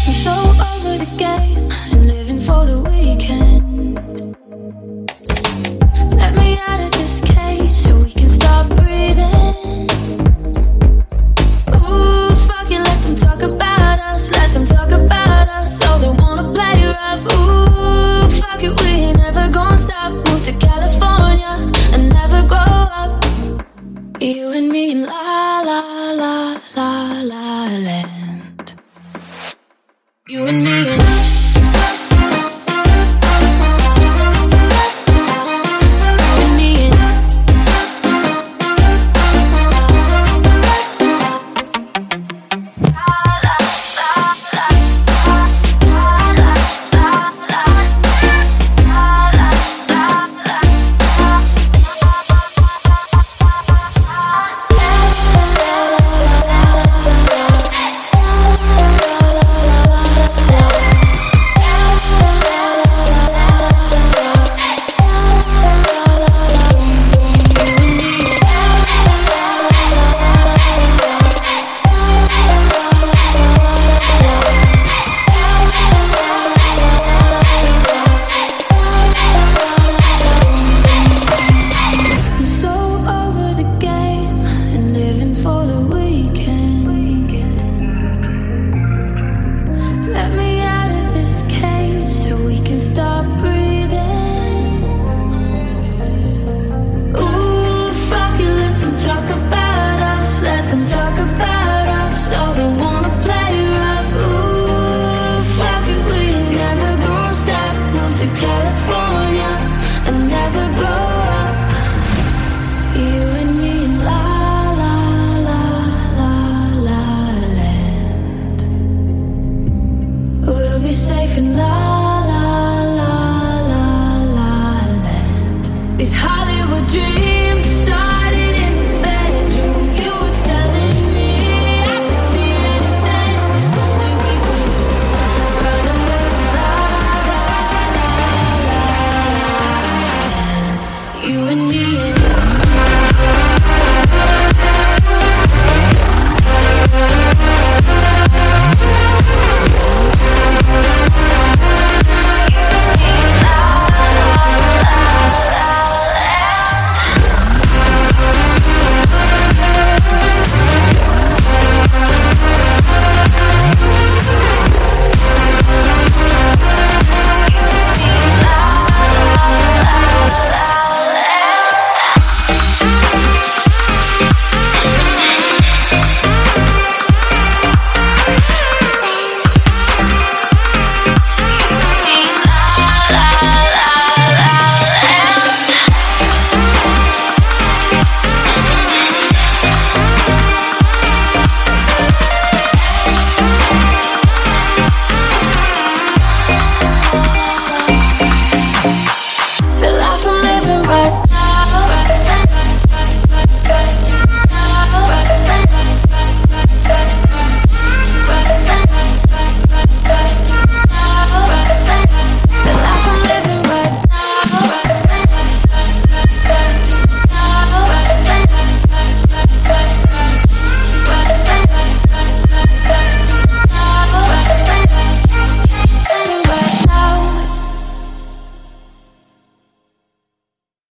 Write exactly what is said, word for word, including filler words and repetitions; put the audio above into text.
so over the game and living for the weekend. Let me out of this cage so we can stop breathing. Ooh, fuck it, let them talk about us. Let them talk about us. Oh, they wanna play rough. Ooh, fuck it, we ain't never gonna stop. Move to California and never grow up. You and me in la la la la la land. You and me in safe in love.